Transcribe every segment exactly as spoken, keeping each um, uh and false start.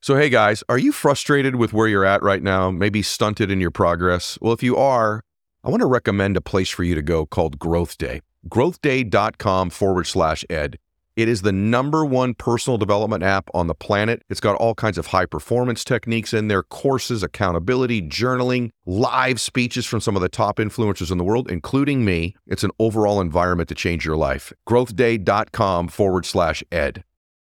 So, hey guys, are you frustrated with where you're at right now? Maybe stunted in your progress? Well, if you are, I want to recommend a place for you to go called Growth Day. growthday.com forward slash ed. It is the number one personal development app on the planet. It's got all kinds of high performance techniques in there, courses, accountability, journaling, live speeches from some of the top influencers in the world, including me. It's an overall environment to change your life. growthday.com forward slash ed.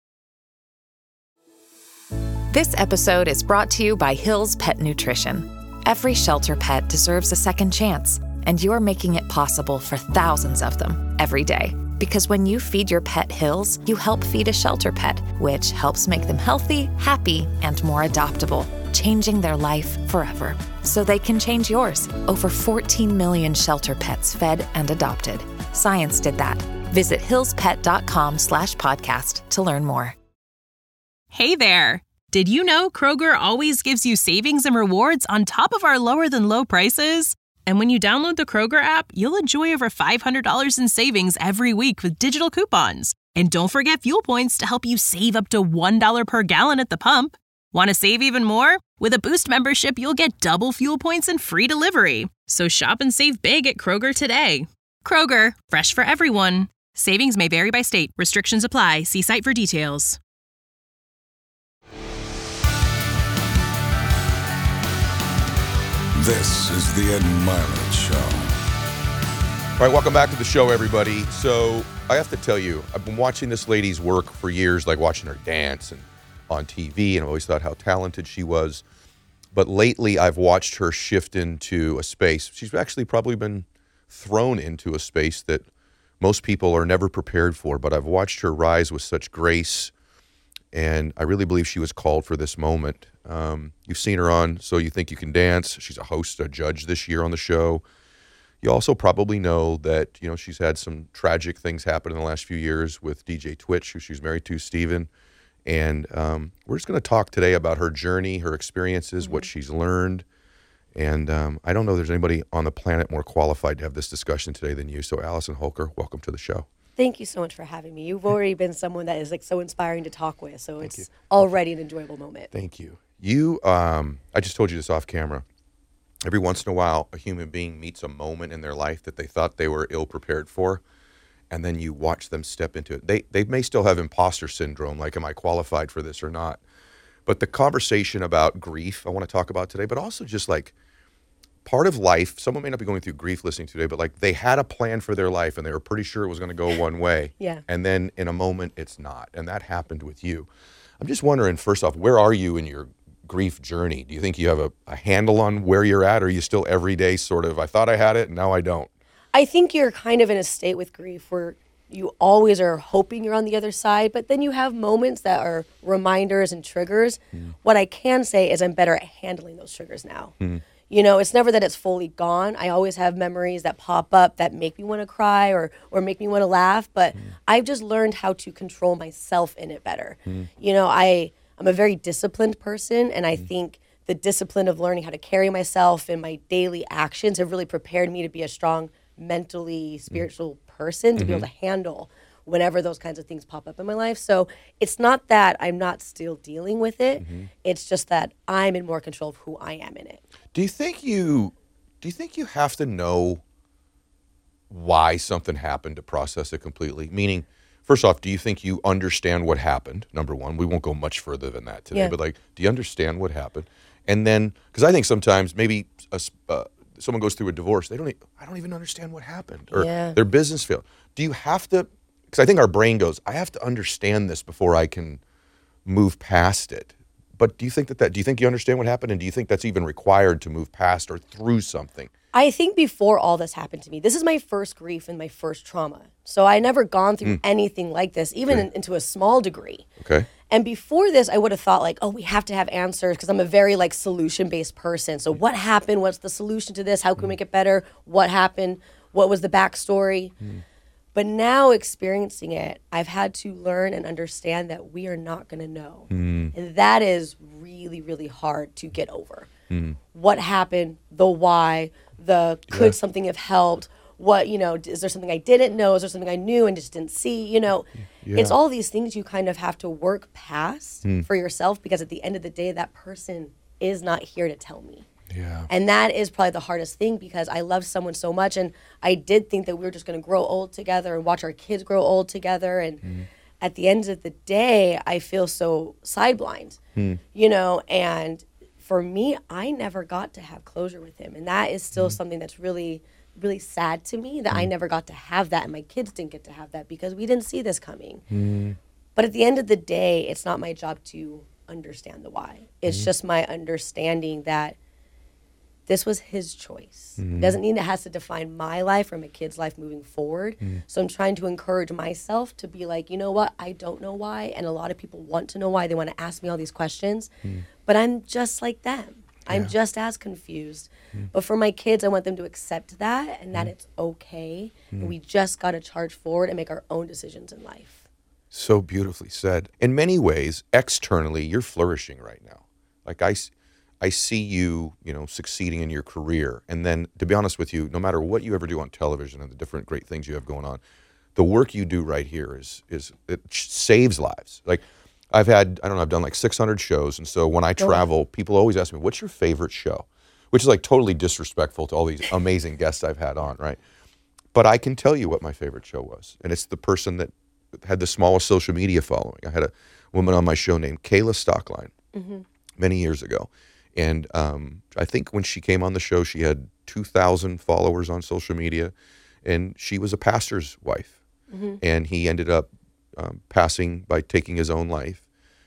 This episode is brought to you by Hill's Pet Nutrition. Every shelter pet deserves a second chance, and you're making it possible for thousands of them every day. Because when you feed your pet Hill's, you help feed a shelter pet, which helps make them healthy, happy, and more adoptable, changing their life forever. So they can change yours. Over fourteen million shelter pets fed and adopted. Science did that. Visit hillspet.com slash podcast to learn more. Hey there. Did you know Kroger always gives you savings and rewards on top of our lower than low prices? And when you download the Kroger app, you'll enjoy over five hundred dollars in savings every week with digital coupons. And don't forget fuel points to help you save up to one dollar per gallon at the pump. Want to save even more? With a Boost membership, you'll get double fuel points and free delivery. So shop and save big at Kroger today. Kroger, fresh for everyone. Savings may vary by state. Restrictions apply. See site for details. This is the Ed Mylett Show. All right, welcome back to the show, everybody. So I have to tell you, I've been watching this lady's work for years, like watching her dance and on T V, and I've always thought how talented she was. But lately, I've watched her shift into a space. She's actually probably been thrown into a space that most people are never prepared for, but I've watched her rise with such grace, and I really believe she was called for this moment. Um, you've seen her on So You Think You Can Dance. She's a host, a judge this year on the show. You also probably know that, you know, she's had some tragic things happen in the last few years with D J Twitch, who she's married to, Steven. And um, we're just going to talk today about her journey, her experiences, mm-hmm. what she's learned. And um, I don't know if there's anybody on the planet more qualified to have this discussion today than you. So Allison Holker, welcome to the show. Thank you so much for having me. You've already been someone that is like so inspiring to talk with, so Thank it's you. already an enjoyable moment. Thank you. You, um, I just told you this off camera. Every once in a while, a human being meets a moment in their life that they thought they were ill prepared for, and then you watch them step into it. They they may still have imposter syndrome, like, am I qualified for this or not? But the conversation about grief I want to talk about today, but also just like part of life, someone may not be going through grief listening today, but like they had a plan for their life and they were pretty sure it was going to go one way. Yeah. And then in a moment, it's not. And that happened with you. I'm just wondering, first off, where are you in your grief journey? Do you think you have a, a handle on where you're at? Or are you still every day sort of, I thought I had it, and now I don't? I think you're kind of in a state with grief where you always are hoping you're on the other side, but then you have moments that are reminders and triggers. Mm. What I can say is I'm better at handling those triggers now. Mm. You know, it's never that it's fully gone. I always have memories that pop up that make me want to cry or or make me want to laugh, but mm. I've just learned how to control myself in it better. Mm. You know, I, I'm a very disciplined person, and I mm. think the discipline of learning how to carry myself in my daily actions have really prepared me to be a strong mentally spiritual mm. person, to mm-hmm. be able to handle whenever those kinds of things pop up in my life. So it's not that I'm not still dealing with it. Mm-hmm. It's just that I'm in more control of who I am in it. Do you think you do you think you have to know why something happened to process it completely? Meaning, first off, do you think you understand what happened? Number one, we won't go much further than that today, yeah. but like, do you understand what happened? And then, because I think sometimes maybe a, uh, someone goes through a divorce, they don't, e- I don't even understand what happened, or yeah. their business failed. Do you have to? Because I think our brain goes, I have to understand this before I can move past it. But do you think that, that do you think you understand what happened, and do you think that's even required to move past or through something? I think before all this happened to me, this is my first grief and my first trauma. So I never gone through mm. anything like this, even okay. in, into a small degree. Okay. And before this, I would have thought like, oh, we have to have answers, because I'm a very like solution-based person. So what happened? What's the solution to this? How can we make it better? What happened? What was the backstory? Mm. But now experiencing it, I've had to learn and understand that we are not going to know. Mm. And that is really, really hard to get over. Mm. What happened, the why, the could yeah. something have helped, What, you know, is there something I didn't know? Is there something I knew and just didn't see? You know, Yeah. it's all these things you kind of have to work past Hmm. for yourself, because at the end of the day, that person is not here to tell me. Yeah. And that is probably the hardest thing, because I love someone so much, and I did think that we were just going to grow old together and watch our kids grow old together. And Hmm. at the end of the day, I feel so sidelined, Hmm. you know, and for me, I never got to have closure with him. And that is still something that's really, really sad to me, that I never got to have that, and my kids didn't get to have that, because we didn't see this coming. But at the end of the day, it's not my job to understand the why. It's just my understanding that this was his choice. It doesn't mean it has to define my life or my kid's life moving forward. So I'm trying to encourage myself to be like, you know what? I don't know why. And a lot of people want to know why. They want to ask me all these questions. But I'm just like them. I'm just as confused. But for my kids, I want them to accept that, and that it's okay. And we just got to charge forward and make our own decisions in life. So beautifully said. In many ways, externally, you're flourishing right now. Like I, s- I see you, you know, succeeding in your career. And then, to be honest with you, no matter what you ever do on television and the different great things you have going on, the work you do right here is is it ch- saves lives. Like I've had, I don't know, I've done like six hundred shows, and so when I travel, people always ask me, "What's your favorite show?" Which is like totally disrespectful to all these amazing guests I've had on, right? But I can tell you what my favorite show was, and it's the person that had the smallest social media following. I had a woman on my show named Kayla Stockline many years ago. And um, I think when she came on the show, she had two thousand followers on social media, and she was a pastor's wife. And he ended up um, passing by taking his own life.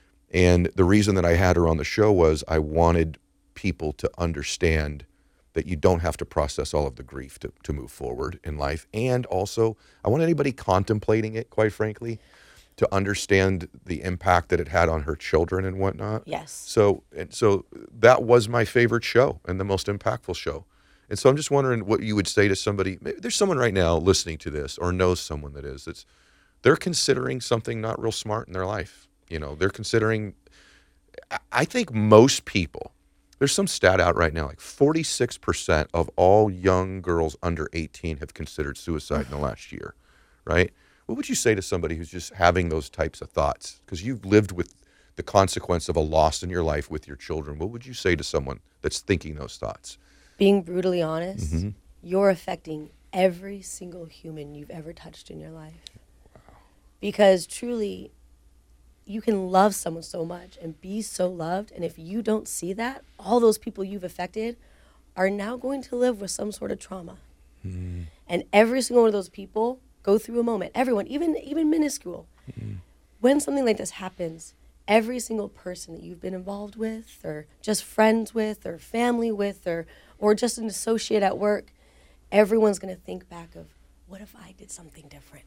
And the reason that I had her on the show was I wanted people to understand that you don't have to process all of the grief to, to move forward in life. And also, I want anybody contemplating it, quite frankly, to understand the impact that it had on her children and whatnot. Yes. So, and so that was my favorite show and the most impactful show. And so I'm just wondering what you would say to somebody. Maybe there's someone right now listening to this or knows someone that is, that's, they're considering something not real smart in their life. You know, they're considering, I- I think most people, there's some stat out right now, like forty-six percent of all young girls under eighteen have considered suicide in the last year, right? What would you say to somebody who's just having those types of thoughts? Because you've lived with the consequence of a loss in your life with your children. What would you say to someone that's thinking those thoughts? Being brutally honest, you're affecting every single human you've ever touched in your life. Because truly, you can love someone so much and be so loved, and if you don't see that, all those people you've affected are now going to live with some sort of trauma. And every single one of those people go through a moment. Everyone, even even minuscule. When something like this happens, every single person that you've been involved with, or just friends with, or family with, or or just an associate at work, everyone's going to think back of, what if I did something different?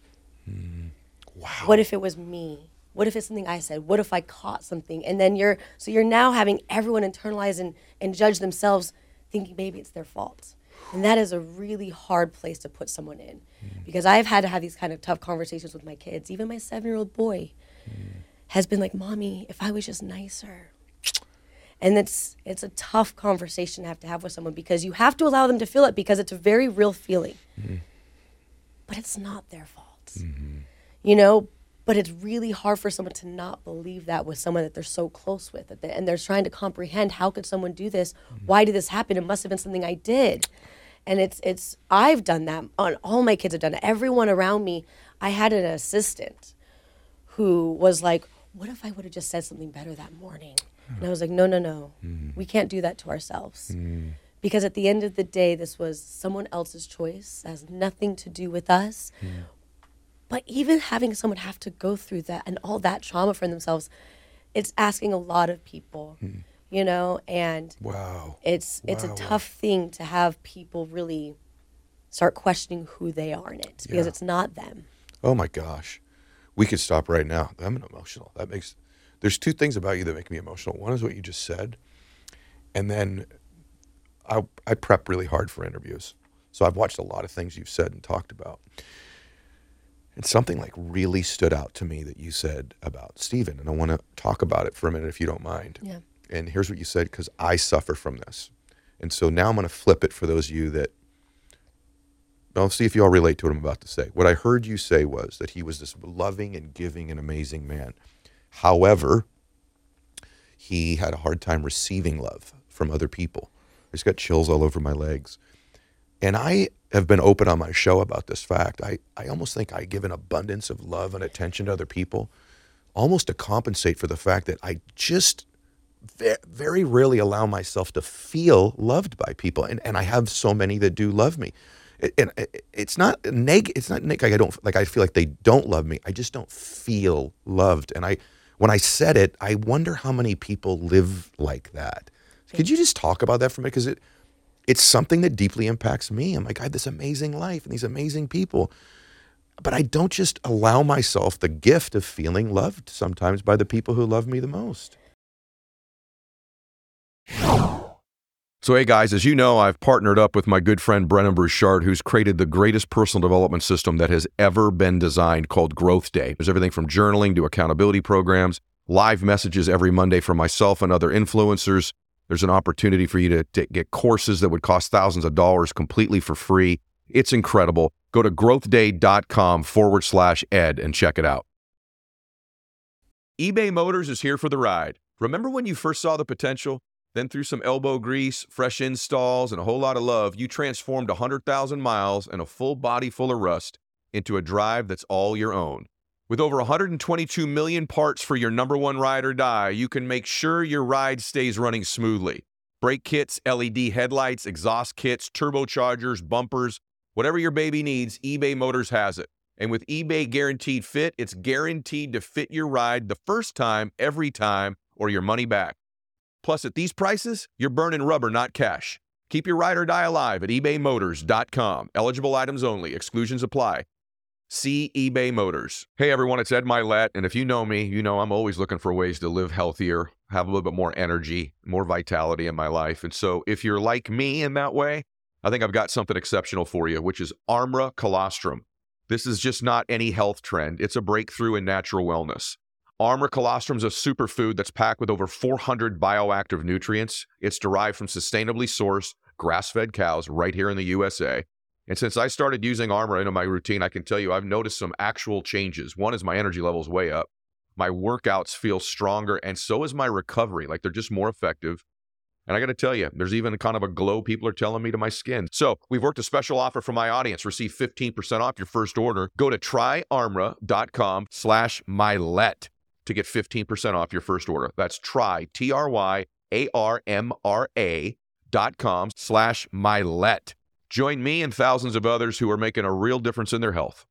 Wow. What if it was me? What if it's something I said? What if I caught something? And then you're, so you're now having everyone internalize and, and judge themselves, thinking maybe it's their fault. And that is a really hard place to put someone in. Because I've had to have these kind of tough conversations with my kids. Even my seven-year-old boy has been like, Mommy, if I was just nicer. And it's it's a tough conversation to have to have with someone, because you have to allow them to feel it, because it's a very real feeling. But it's not their fault. You know, but it's really hard for someone to not believe that with someone that they're so close with. That they, and they're trying to comprehend, how could someone do this? Why did this happen? It must have been something I did. And it's, it's I've done that. On all my kids have done it. Everyone around me. I had an assistant who was like, what if I would have just said something better that morning? And I was like, no, no, no. We can't do that to ourselves. Because at the end of the day, this was someone else's choice. It has nothing to do with us. But even having someone have to go through that and all that trauma for themselves, it's asking a lot of people, you know, and Wow. it's it's Wow. a tough thing to have people really start questioning who they are in it, because Yeah. it's not them. Oh my gosh. We could stop right now. I'm emotional. That makes, there's two things about you that make me emotional. One is what you just said. And then I, I prep really hard for interviews. So I've watched a lot of things you've said and talked about. And something like really stood out to me that you said about Stephen. And I want to talk about it for a minute, if you don't mind. Yeah. And here's what you said, because I suffer from this. And so now I'm going to flip it for those of you that I'll see if you all relate to what I'm about to say. What I heard you say was that he was this loving and giving and amazing man. However, he had a hard time receiving love from other people. I just got chills all over my legs. And I have been open on my show about this fact. I, I almost think I give an abundance of love and attention to other people, almost to compensate for the fact that I just ve- very rarely allow myself to feel loved by people. And, and I have so many that do love me. It, and it, it's not neg. It's not neg. Like I don't like. I feel like they don't love me. I just don't feel loved. And I, when I said it, I wonder how many people live like that. Could you just talk about that for me? Because it, it's something that deeply impacts me. I'm like, I have this amazing life and these amazing people, but I don't just allow myself the gift of feeling loved sometimes by the people who love me the most. So, hey guys, as you know, I've partnered up with my good friend Brennan Burchard, who's created the greatest personal development system that has ever been designed, called Growth Day. There's everything from journaling to accountability programs, live messages every Monday from myself and other influencers. There's an opportunity for you to, to get courses that would cost thousands of dollars completely for free. It's incredible. Go to growthday.com forward slash ed and check it out. eBay Motors is here for the ride. Remember when you first saw the potential? Then through some elbow grease, fresh installs, and a whole lot of love, you transformed one hundred thousand miles and a full body full of rust into a drive that's all your own. With over one hundred twenty-two million parts for your number one ride or die, you can make sure your ride stays running smoothly. Brake kits, L E D headlights, exhaust kits, turbochargers, bumpers, whatever your baby needs, eBay Motors has it. And with eBay Guaranteed Fit, it's guaranteed to fit your ride the first time, every time, or your money back. Plus, at these prices, you're burning rubber, not cash. Keep your ride or die alive at ebay motors dot com. Eligible items only. Exclusions apply. See eBay Motors. Hey everyone, it's Ed Milet, and if you know me, you know I'm always looking for ways to live healthier, have a little bit more energy, more vitality in my life. And so if you're like me in that way, I think I've got something exceptional for you, which is Armra Colostrum. This is just not any health trend. It's a breakthrough in natural wellness. Armra Colostrum is a superfood that's packed with over four hundred bioactive nutrients. It's derived from sustainably sourced, grass-fed cows right here in the U S A. And since I started using Armra into my routine, I can tell you I've noticed some actual changes. One is my energy level's way up. My workouts feel stronger, and so is my recovery. Like, they're just more effective. And I got to tell you, there's even kind of a glow people are telling me to my skin. So we've worked a special offer for my audience. Receive fifteen percent off your first order. Go to tryarmra.com slash mylet to get fifteen percent off your first order. That's try, T R Y A R M R A dot com slash mylet. Join me and thousands of others who are making a real difference in their health.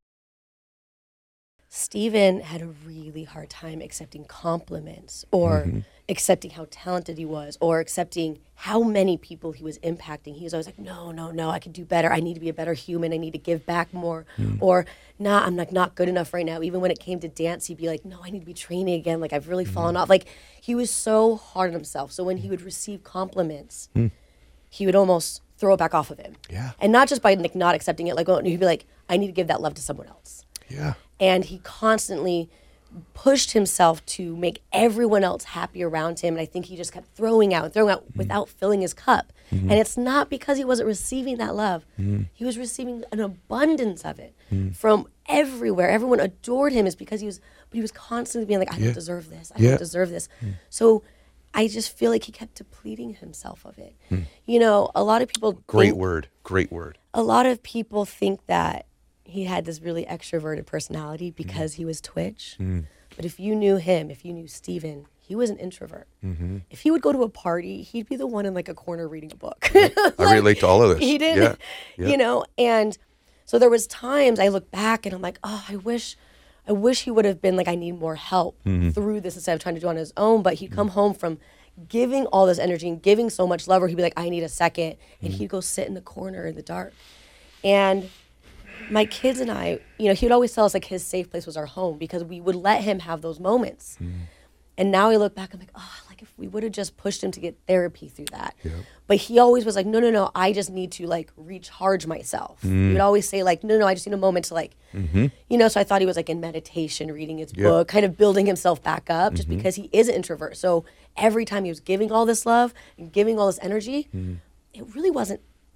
Steven had a really hard time accepting compliments or mm-hmm. accepting how talented he was or accepting how many people he was impacting. He was always like, no, no, no, I could do better. I need to be a better human. I need to give back more. Mm. Or, nah, I'm like not good enough right now. Even when it came to dance, he'd be like, no, I need to be training again. Like, I've really mm. fallen off. Like, he was so hard on himself. So when he would receive compliments, mm. he would almost throw it back off of him. Yeah. And not just by like not accepting it. Like, he'd be like, I need to give that love to someone else. Yeah. And he constantly pushed himself to make everyone else happy around him. And I think he just kept throwing out and throwing out mm-hmm. without filling his cup. Mm-hmm. And it's not because he wasn't receiving that love. Mm-hmm. He was receiving an abundance of it mm-hmm. from everywhere. Everyone adored him is because he was, but he was constantly being like, I yeah. don't deserve this. I yeah. don't deserve this. Mm-hmm. So I just feel like he kept depleting himself of it. Mm-hmm. You know, a lot of people Great think, word. Great word. A lot of people think that he had this really extroverted personality because mm. he was Twitch. Mm. But if you knew him, if you knew Steven, he was an introvert. Mm-hmm. If he would go to a party, he'd be the one in like a corner reading a book. like, I relate to all of this. He didn't, yeah. Yeah. you know, and so there was times I look back and I'm like, oh, I wish, I wish he would have been like, I need more help mm-hmm. through this instead of trying to do it on his own. But he'd come mm-hmm. home from giving all this energy and giving so much love where he'd be like, I need a second. And mm-hmm. he'd go sit in the corner in the dark. And my kids and I, you know, he would always tell us like his safe place was our home because we would let him have those moments. Mm. And now I look back, I'm like, oh, like if we would have just pushed him to get therapy through that. Yep. But he always was like, no, no, no, I just need to like recharge myself. Mm. He would always say like, no, no, I just need a moment to like, mm-hmm. you know, so I thought he was like in meditation, reading his yep. book, kind of building himself back up mm-hmm. just because he is an introvert. So every time he was giving all this love and giving all this energy, mm. it really wasn't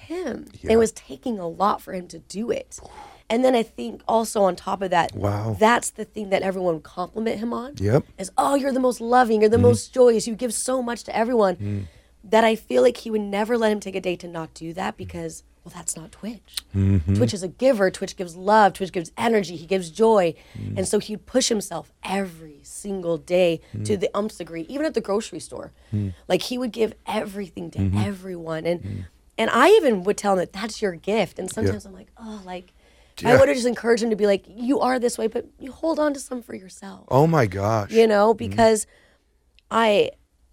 him. Yeah. It was taking a lot for him to do it. And then I think also on top of that, Wow. that's the thing that everyone would compliment him on. Yep. Is, oh, you're the most loving, you're the most joyous, you give so much to everyone. Mm. That I feel like he would never let him take a day to not do that because, well, that's not Twitch. Mm-hmm. Twitch is a giver. Twitch gives love. Twitch gives energy. He gives joy. Mm. And so he'd push himself every single day Mm. to the umpth degree, even at the grocery store. Like he would give everything to Mm-hmm. everyone. And Mm. and I even would tell him that that's your gift. And sometimes I'm like, oh, like, I Yeah. would have just encouraged him to be like, you are this way, but you hold on to some for yourself. Oh my gosh. You know, because I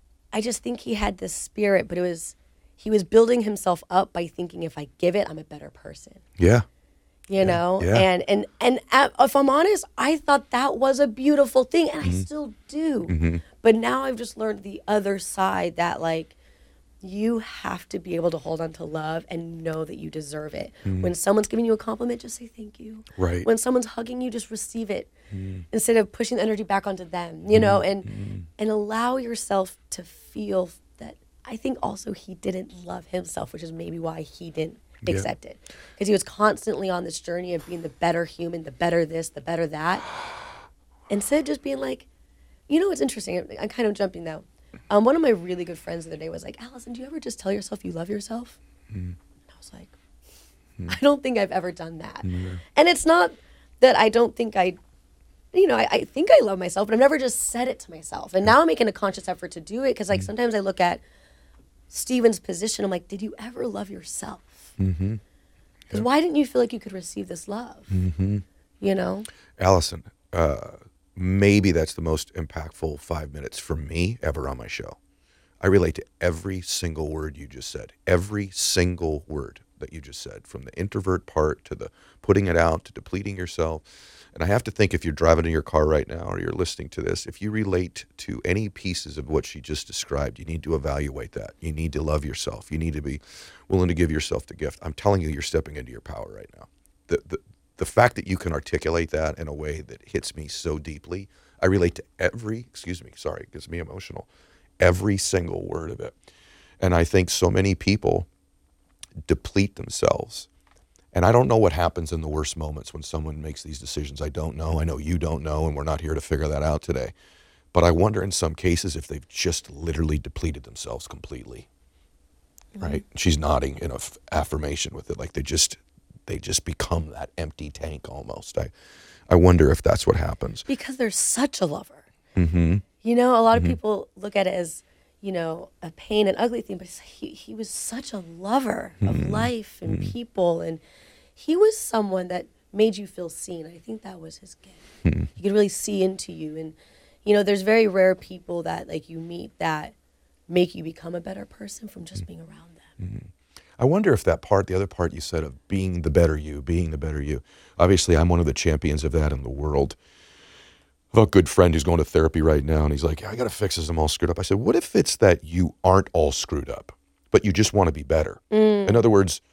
I just think he had this spirit, but it was he was building himself up by thinking if I give it, I'm a better person. Yeah. You know? yeah. And and and at, if I'm honest, I thought that was a beautiful thing and I still do. But now I've just learned the other side that like you have to be able to hold on to love and know that you deserve it. When someone's giving you a compliment, just say thank you. Right. When someone's hugging you, just receive it instead of pushing the energy back onto them, you know, and and allow yourself to feel that. I think also he didn't love himself, which is maybe why he didn't Yeah. accept it. Because he was constantly on this journey of being the better human, the better this, the better that. Instead of just being like, you know what's interesting? I'm- I'm kind of jumping now. Um, one of my really good friends the other day was like, Allison, do you ever just tell yourself you love yourself? And I was like, I don't think I've ever done that. And it's not that I don't think I, you know, I, I think I love myself, but I've never just said it to myself. And now I'm making a conscious effort to do it because like sometimes I look at Steven's position, I'm like, did you ever love yourself? Mm-hmm. Because why didn't you feel like you could receive this love? Mm-hmm. You know? Allison, uh, maybe that's the most impactful five minutes for me ever on my show. I relate to every single word you just said, every single word that you just said, from the introvert part to the putting it out to depleting yourself. And I have to think if you're driving in your car right now or you're listening to this, if you relate to any pieces of what she just described, you need to evaluate that. You need to love yourself. You need to be willing to give yourself the gift. I'm telling you, you're stepping into your power right now. The, the, the fact that you can articulate that in a way that hits me so deeply, I relate to every, excuse me, sorry, it gets me emotional, every single word of it. And I think so many people deplete themselves. And I don't know what happens in the worst moments when someone makes these decisions. I don't know. I know you don't know, and we're not here to figure that out today. But I wonder in some cases if they've just literally depleted themselves completely. Mm-hmm. Right? She's nodding in a f- affirmation with it, like they just they just become that empty tank almost. I I wonder if that's what happens. Because they're such a lover. Mm-hmm. You know, a lot of Mhm. people look at it as, you know, a pain and ugly thing, but he, he was such a lover of Mhm. life and Mhm. people. And he was someone that made you feel seen. I think that was his gift. Mhm. He could really see into you. And, you know, there's very rare people that like you meet that make you become a better person from just being around them. Mhm. I wonder if that part, the other part you said of being the better you, being the better you. Obviously, I'm one of the champions of that in the world. I have a good friend who's going to therapy right now, and he's like, yeah, I got to fix this. I'm all screwed up. I said, what if it's that you aren't all screwed up, but you just want to be better? Mm. In other words,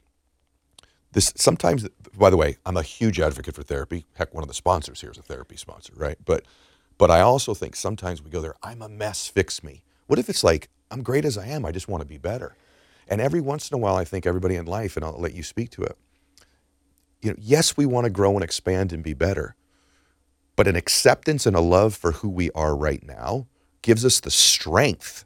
this sometimes, by the way, I'm a huge advocate for therapy. Heck, one of the sponsors here is a therapy sponsor, right? But but I also think sometimes we go there, I'm a mess, fix me. What if it's like, I'm great as I am, I just want to be better? And every once in a while, I think everybody in life, and I'll let you speak to it, you know, yes, we want to grow and expand and be better, but an acceptance and a love for who we are right now gives us the strength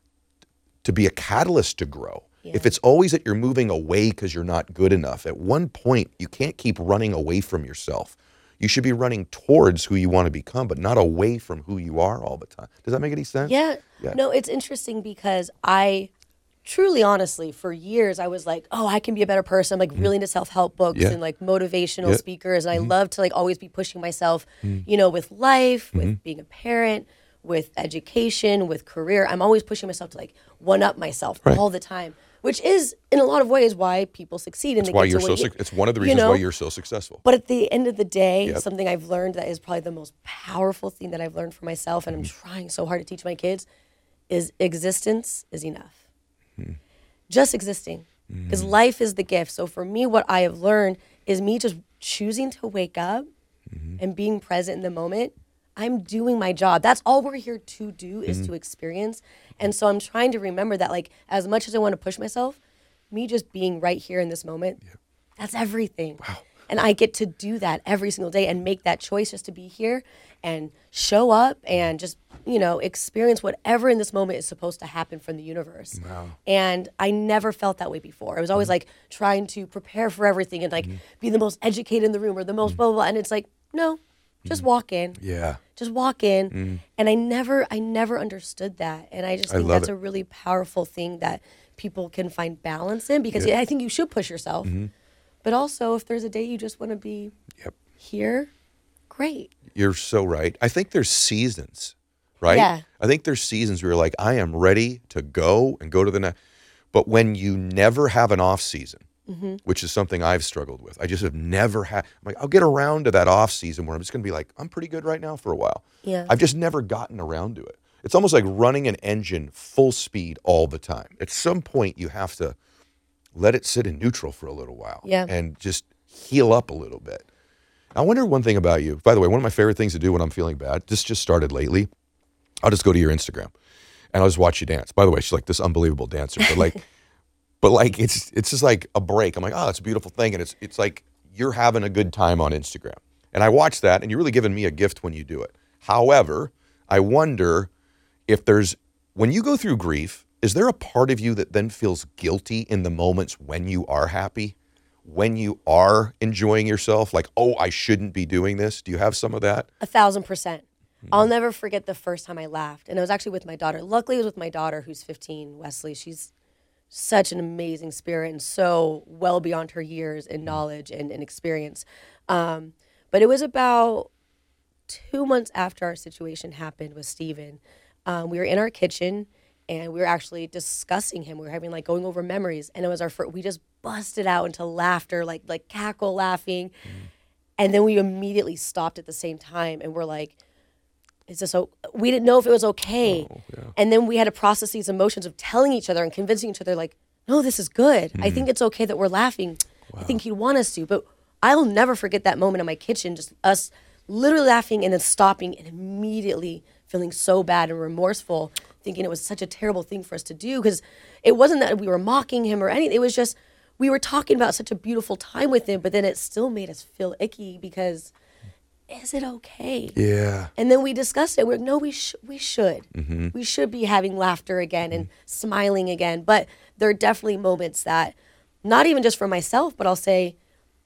to be a catalyst to grow. Yeah. If it's always that you're moving away because you're not good enough, at one point, you can't keep running away from yourself. You should be running towards who you want to become, but not away from who you are all the time. Does that make any sense? Yeah. Yeah. No, it's interesting because I truly, honestly, for years, I was like, oh, I can be a better person. I'm like really into self-help books Yeah. and like motivational Yeah. speakers. And I Mhm. love to like always be pushing myself, Mhm. you know, with life, with Mhm. being a parent, with education, with career. I'm always pushing myself to like one up myself Right. all the time, which is in a lot of ways why people succeed. And It's they why get you're to so. what you- Suc- it's one of the you reasons know? why you're so successful. But at the end of the day, Yep. something I've learned that is probably the most powerful thing that I've learned for myself, and I'm Mm-hmm. trying so hard to teach my kids, is existence is enough. Mm-hmm. Just existing. Because life is the gift. So for me, what I have learned is me just choosing to wake up Mm-hmm. and being present in the moment. I'm doing my job. That's all we're here to do is Mm-hmm. to experience. And so I'm trying to remember that, like, as much as I want to push myself, me just being right here in this moment, that's everything. Wow. And I get to do that every single day and make that choice just to be here and show up and just, you know, experience whatever in this moment is supposed to happen from the universe. Wow. And I never felt that way before. I was always mm-hmm. like trying to prepare for everything and like mm-hmm. be the most educated in the room or the most mm-hmm. blah, blah, blah. And it's like, no, just mm-hmm. walk in. Yeah. Just walk in. Mm-hmm. And I never, I never understood that. And I just think I that's it. a really powerful thing that people can find balance in because yeah. I think you should push yourself. Mm-hmm. But also, if there's a day you just want to be yep. here, great. You're so right. I think there's seasons, right? Yeah. I think there's seasons where you're like, I am ready to go and go to the next. But when you never have an off season, mm-hmm. which is something I've struggled with, I just have never had. I'm like, I'll get around to that off season where I'm just going to be like, I'm pretty good right now for a while. Yeah. I've just never gotten around to it. It's almost like running an engine full speed all the time. At some point, you have to let it sit in neutral for a little while yeah. and just heal up a little bit. I wonder one thing about you. By the way, one of my favorite things to do when I'm feeling bad, this just started lately. I'll just go to your Instagram and I'll just watch you dance. By the way, she's like this unbelievable dancer, but like, but like it's it's just like a break. I'm like, oh, it's a beautiful thing, and it's it's like you're having a good time on Instagram. And I watch that, and you're really giving me a gift when you do it. However, I wonder if there's when you go through grief. Is there a part of you that then feels guilty in the moments when you are happy, when you are enjoying yourself? Like, oh, I shouldn't be doing this. Do you have some of that? A thousand percent. Mm-hmm. I'll never forget the first time I laughed. And it was actually with my daughter. Luckily, it was with my daughter who's fifteen, Wesley. She's such an amazing spirit and so well beyond her years in knowledge and, and experience. Um, but it was about two months after our situation happened with Steven. Um, we were in our kitchen. And we were actually discussing him. We were having like going over memories, and it was our first. We just busted out into laughter, like like cackle laughing, mm-hmm. and then we immediately stopped at the same time, and we're like, "Is this so?" We didn't know if it was okay, oh, yeah. and then we had to process these emotions of telling each other and convincing each other, like, "No, this is good. Mm-hmm. I think it's okay that we're laughing. Wow. I think he'd want us to." But I'll never forget that moment in my kitchen, just us literally laughing and then stopping and immediately feeling so bad and remorseful, thinking it was such a terrible thing for us to do, because it wasn't that we were mocking him or anything. It was just we were talking about such a beautiful time with him, but then it still made us feel icky because is it okay? Yeah. And then we discussed it. We're like, no, we, sh- we should. Mm-hmm. We should be having laughter again and smiling again. But there are definitely moments that, not even just for myself, but I'll say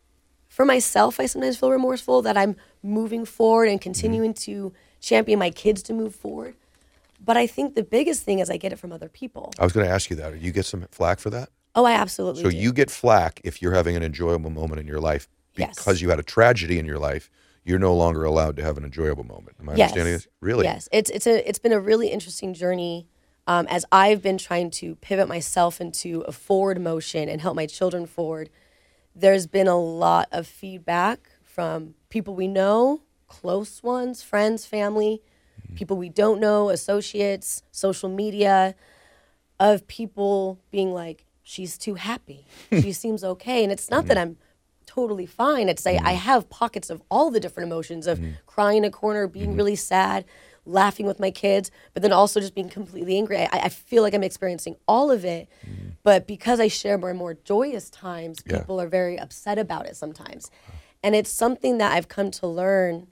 for myself, I sometimes feel remorseful that I'm moving forward and continuing mm-hmm. to champion my kids to move forward. But I think the biggest thing is I get it from other people. I was going to ask you that. Do you get some flack for that? Oh, I absolutely So do. you get flack if you're having an enjoyable moment in your life because yes. you had a tragedy in your life. You're no longer allowed to have an enjoyable moment. Am I yes. understanding this? Really? Yes. It's it's a it's been a really interesting journey um, as I've been trying to pivot myself into a forward motion and help my children forward. There's been a lot of feedback from people we know, close ones, friends, family, mm-hmm. people we don't know, associates, social media, of people being like, she's too happy. She seems okay. And it's not mm-hmm. that I'm totally fine. It's like mm-hmm. I have pockets of all the different emotions of mm-hmm. crying in a corner, being mm-hmm. really sad, laughing with my kids, but then also just being completely angry. I, I feel like I'm experiencing all of it. Mm-hmm. But because I share more and more joyous times, people yeah. are very upset about it sometimes. And it's something that I've come to learn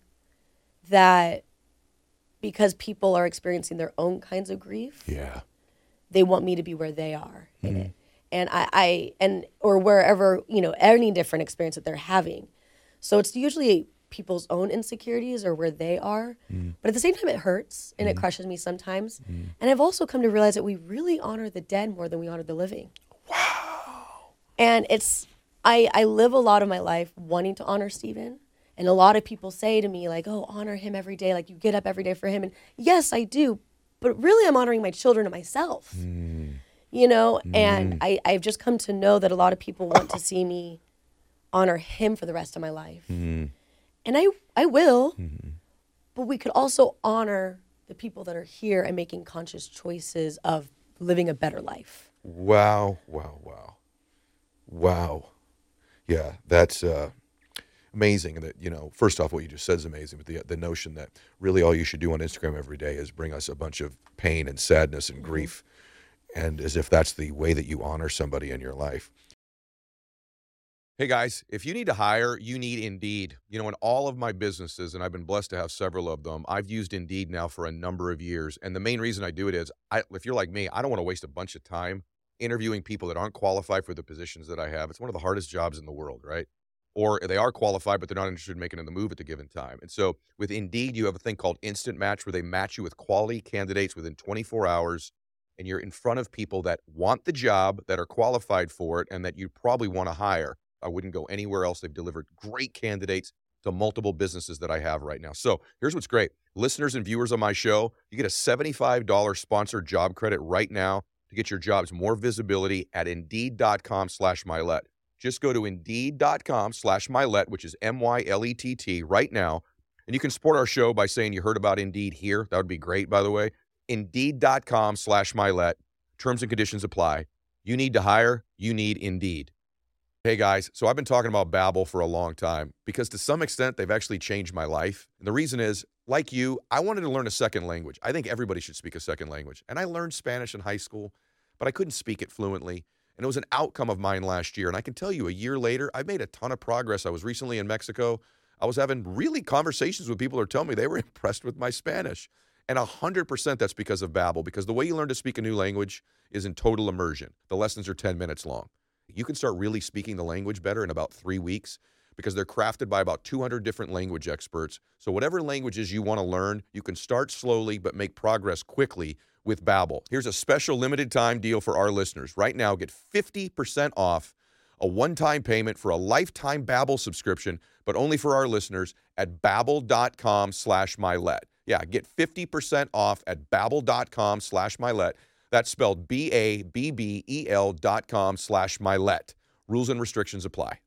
that because people are experiencing their own kinds of grief, yeah, they want me to be where they are in mm-hmm. it. And I, I, and, or wherever, you know, any different experience that they're having. So it's usually people's own insecurities or where they are. Mm. But at the same time, it hurts and mm. it crushes me sometimes. Mm. And I've also come to realize that we really honor the dead more than we honor the living. Wow. And it's, I, I live a lot of my life wanting to honor Steven. And a lot of people say to me, like, oh, honor him every day. Like, you get up every day for him. And yes, I do. But really, I'm honoring my children and myself. Mm. You know, mm. and I, I've just come to know that a lot of people want to see me honor him for the rest of my life. Mm. And I I will, mm-hmm. but we could also honor the people that are here and making conscious choices of living a better life. Wow, wow, wow. Wow. Yeah, that's uh, amazing. That, you know, first off, what you just said is amazing, but the the notion that really all you should do on Instagram every day is bring us a bunch of pain and sadness and mm-hmm. grief. and as if that's the way that you honor somebody in your life. Hey guys, if you need to hire, you need Indeed. You know, in all of my businesses, and I've been blessed to have several of them, I've used Indeed now for a number of years. And the main reason I do it is, I, if you're like me, I don't want to waste a bunch of time interviewing people that aren't qualified for the positions that I have. It's one of the hardest jobs in the world, right? Or they are qualified, but they're not interested in making the move at the given time. And so with Indeed, you have a thing called Instant Match, where they match you with quality candidates within twenty-four hours. And you're in front of people that want the job, that are qualified for it, and that you probably want to hire. I wouldn't go anywhere else. They've delivered great candidates to multiple businesses that I have right now. So here's what's great. Listeners and viewers on my show, you get a seventy-five dollars sponsored job credit right now to get your jobs more visibility at Indeed.com slash Mylett. Just go to Indeed.com slash Mylett, which is M Y L E T T, right now. And you can support our show by saying you heard about Indeed here. That would be great, by the way. Indeed.com slash Mylett. Terms and conditions apply. You need to hire. You need Indeed. Hey guys, so I've been talking about Babbel for a long time because to some extent they've actually changed my life. And the reason is, like you, I wanted to learn a second language. I think everybody should speak a second language. And I learned Spanish in high school, but I couldn't speak it fluently. And it was an outcome of mine last year. And I can tell you, a year later, I've made a ton of progress. I was recently in Mexico. I was having really conversations with people who are telling me they were impressed with my Spanish. And one hundred percent that's because of Babbel, because the way you learn to speak a new language is in total immersion. The lessons are ten minutes long. You can start really speaking the language better in about three weeks because they're crafted by about two hundred different language experts. So whatever languages you want to learn, you can start slowly but make progress quickly with Babbel. Here's a special limited time deal for our listeners. Right now, get fifty percent off a one-time payment for a lifetime Babbel subscription, but only for our listeners at Babbel.com slash Mylett. Yeah, get fifty percent off at Babbel.com slash Mylett. That's spelled B A B B E L dot com slash Mylett. Rules and restrictions apply.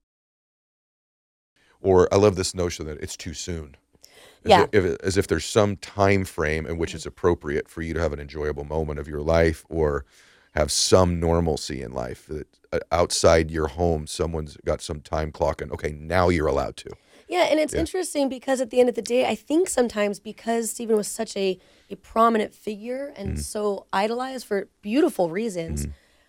Or I love this notion that it's too soon. As, Yeah. if, as if there's some time frame in which it's appropriate for you to have an enjoyable moment of your life or have some normalcy in life. That uh, outside your home, someone's got some time clock and, okay, now you're allowed to. Yeah, and it's Yeah. interesting because at the end of the day, I think sometimes because Stephen was such a, a prominent figure and so idolized for beautiful reasons,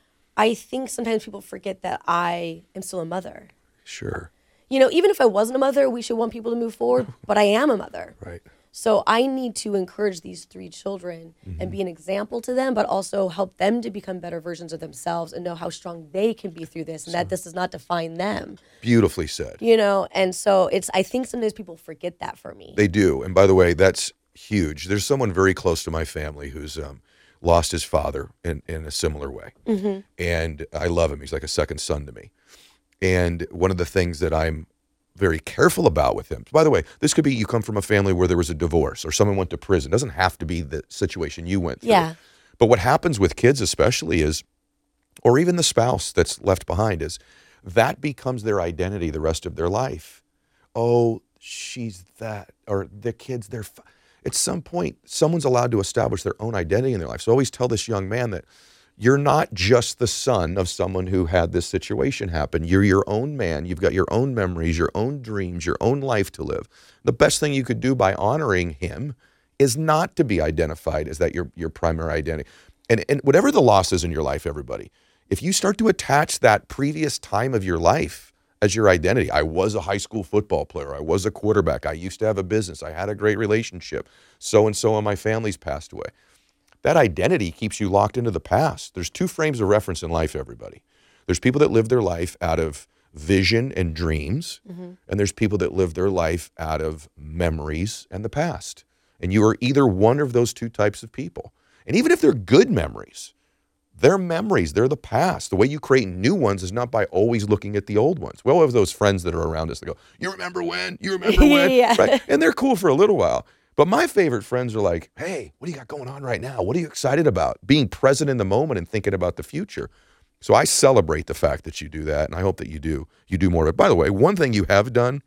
I think sometimes people forget that I am still a mother. Sure. You know, even if I wasn't a mother, we should want people to move forward, but I am a mother. Right. So I need to encourage these three children and be an example to them, but also help them to become better versions of themselves and know how strong they can be through this and that this does not define them. Beautifully said. You know, and so it's, I think sometimes people forget that for me. They do. And by the way, that's huge. There's someone very close to my family who's um, lost his father in, in a similar way. And I love him. He's like a second son to me. And one of the things that I'm very careful about with him, by the way, this could be you come from a family where there was a divorce or someone went to prison. It doesn't have to be the situation you went through. Yeah. But what happens with kids especially is, or even the spouse that's left behind, is that becomes their identity the rest of their life. Oh, she's that, or the kids, they're, f-. At some point, someone's allowed to establish their own identity in their life. So I always tell this young man that you're not just the son of someone who had this situation happen. You're your own man. You've got your own memories, your own dreams, your own life to live. The best thing you could do by honoring him is not to be identified as that your, your primary identity. And, and whatever the loss is in your life, everybody, if you start to attach that previous time of your life as your identity, I was a high school football player, I was a quarterback, I used to have a business, I had a great relationship, so-and-so in my family's passed away. That identity keeps you locked into the past. There's two frames of reference in life, everybody. There's people that live their life out of vision and dreams, and there's people that live their life out of memories and the past. And you are either one of those two types of people. And even if they're good memories, they're memories, they're the past. The way you create new ones is not by always looking at the old ones. We all have those friends that are around us that go, you remember when? You remember when? Yeah. Right? And they're cool for a little while. But my favorite friends are like, hey, what do you got going on right now? What are you excited about? Being present in the moment and thinking about the future. So I celebrate the fact that you do that, and I hope that you do. You do more of it. By the way, one thing you have done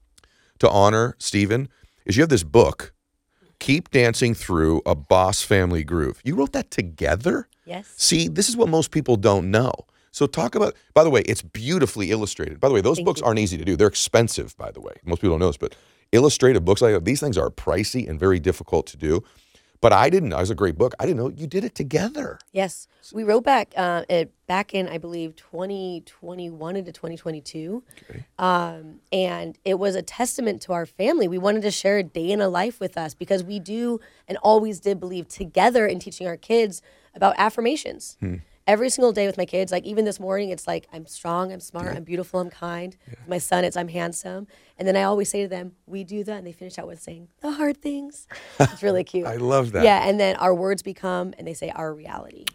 to honor Stephen is you have this book, Keep Dancing Through a Boss Family Groove. You wrote that together? Yes. See, this is what most people don't know. So talk about, by the way, it's beautifully illustrated. By the way, those Thank books you. aren't easy to do. They're expensive, by the way. Most people don't know this, but illustrated books like that, these things are pricey and very difficult to do. But I didn't. It was a great book. I didn't know you did it together. Yes, we wrote back uh, it back in I believe twenty twenty-one into twenty twenty-two, Okay. um, and it was a testament to our family. We wanted to share a day in a life with us because we do and always did believe together in teaching our kids about affirmations. Hmm. Every single day with my kids, like even this morning, it's like, I'm strong, I'm smart, I'm beautiful, I'm kind. With my son, it's I'm handsome. And then I always say to them, we do that. And they finish out with saying, the hard things. It's really cute. I love that. Yeah, and then our words become, and they say, our reality.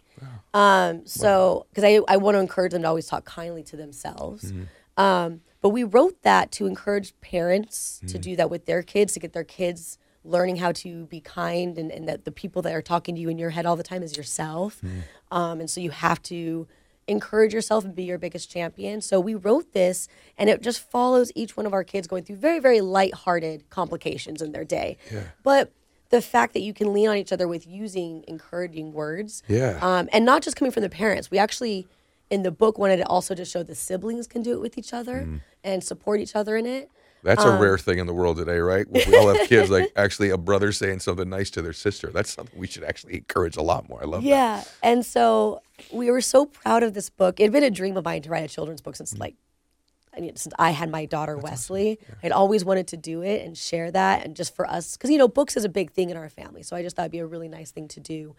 Um, so, because I, I want to encourage them to always talk kindly to themselves. Mm-hmm. Um, but we wrote that to encourage parents to Mm. do that with their kids, to get their kids learning how to be kind, and, and that the people that are talking to you in your head all the time is yourself. Mm. Um, and so you have to encourage yourself and be your biggest champion. So we wrote this, and it just follows each one of our kids going through very, very lighthearted complications in their day. Yeah. But the fact that you can lean on each other with using encouraging words, Yeah. um, and not just coming from the parents. We actually, in the book, wanted to also just show the siblings can do it with each other Mm. and support each other in it. That's Um, a rare thing in the world today, right? We all have kids, like actually a brother saying something nice to their sister. That's something we should actually encourage a lot more. I love that. Yeah, and so we were so proud of this book. It had been a dream of mine to write a children's book since like, I mean, since I had my daughter Wesley. I'd always wanted to do it and share that, and just for us, because you know, books is a big thing in our family. So I just thought it'd be a really nice thing to do,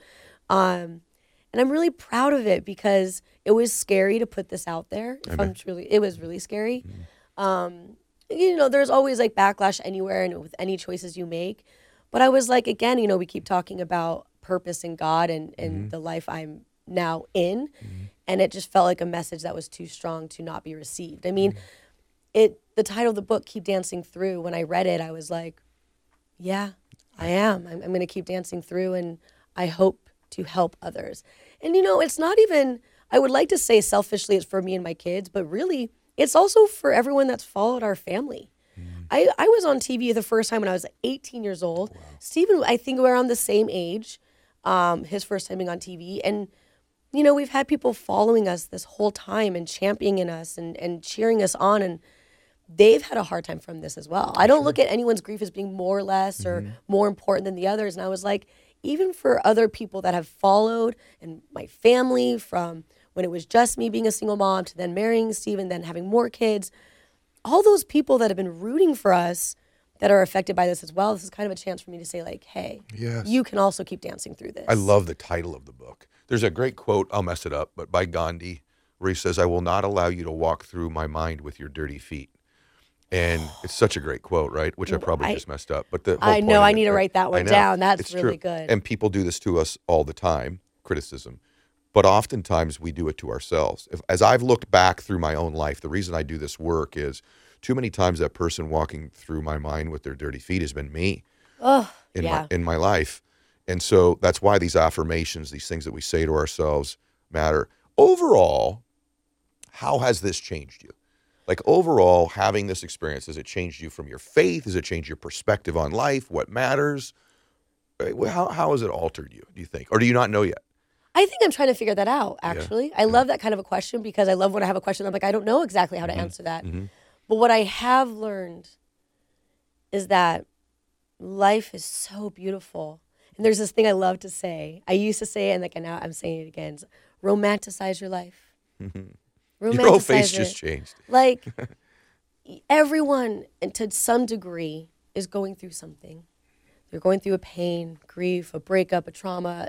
um, and I'm really proud of it because it was scary to put this out there. If I'm truly, it was really scary. Um, you know, there's always like backlash anywhere and with any choices you make. But I was like, again, you know, we keep talking about purpose in God and, and the life I'm now in. And it just felt like a message that was too strong to not be received. I mean, it the title of the book, Keep Dancing Through, when I read it, I was like, yeah, I am. I'm, I'm going to keep dancing through, and I hope to help others. And, you know, it's not even, I would like to say selfishly it's for me and my kids, but really, it's also for everyone that's followed our family. I, I was on T V the first time when I was eighteen years old. Stephen, I think we're around the same age, um, his first time being on T V. And, you know, we've had people following us this whole time and championing us and, and cheering us on. And they've had a hard time from this as well. I don't look at anyone's grief as being more or less or more important than the others. And I was like, even for other people that have followed, and my family from when it was just me being a single mom to then marrying Stephen, then having more kids, all those people that have been rooting for us that are affected by this as well, this is kind of a chance for me to say like, hey, Yes. you can also keep dancing through this. I love the title of the book. There's a great quote, I'll mess it up, but by Gandhi, where he says, I will not allow you to walk through my mind with your dirty feet. And it's such a great quote, right? Which I probably I- just messed up. But the whole I point know, of I it, need to right? write that I one know. down. That's It's really true. good. And people do this to us all the time, criticism. But oftentimes we do it to ourselves. If, as I've looked back through my own life, the reason I do this work is too many times that person walking through my mind with their dirty feet has been me Oh, in yeah. my in my life. And so that's why these affirmations, these things that we say to ourselves matter. Overall, how has this changed you? Like overall, having this experience, has it changed you from your faith? Has it changed your perspective on life? What matters? Uh, How, how has it altered you, do you think? Or do you not know yet? I think I'm trying to figure that out, actually. I love that kind of a question because I love when I have a question. I'm like, I don't know exactly how to answer that. But what I have learned is that life is so beautiful. And there's this thing I love to say. I used to say it, and like now I'm saying it again. It's, romanticize your life. Romanticize Your whole face it. just changed. Like everyone, and to some degree, is going through something. They're going through a pain, grief, a breakup, a trauma,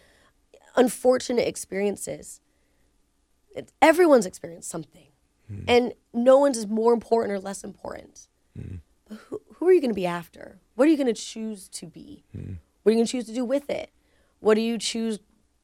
unfortunate experiences. It's, everyone's experienced something. And no one's is more important or less important. But who, who are you going to be after? What are you going to choose to be? What are you going to choose to do with it? What do you choose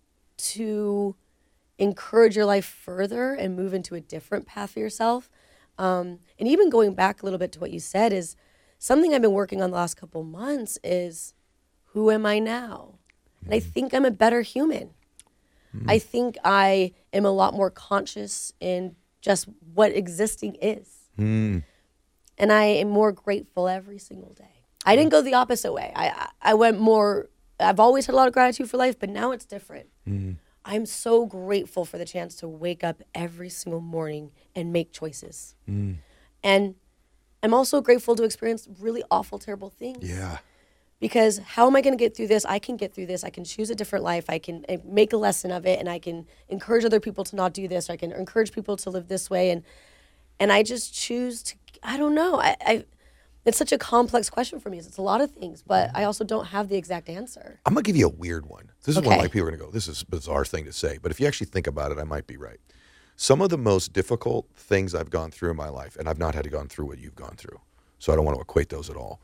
to encourage your life further and move into a different path for yourself? Um, and even going back a little bit to what you said is something I've been working on the last couple months is, who am I now? And I think I'm a better human. I think I am a lot more conscious in just what existing is. Mm. And I am more grateful every single day. I didn't go the opposite way. I, I I went more, I've always had a lot of gratitude for life, but now it's different. I'm so grateful for the chance to wake up every single morning and make choices. And I'm also grateful to experience really awful, terrible things. Yeah. Because how am I going to get through this? I can get through this. I can choose a different life. I can uh, make a lesson of it, and I can encourage other people to not do this. Or I can encourage people to live this way, and and I just choose to. I don't know. I, I it's such a complex question for me. It's a lot of things, but I also don't have the exact answer. I'm gonna give you a weird one. This is Okay. one like people are gonna go, this is a bizarre thing to say, but if you actually think about it, I might be right. Some of the most difficult things I've gone through in my life, and I've not had to gone through what you've gone through, so I don't want to equate those at all.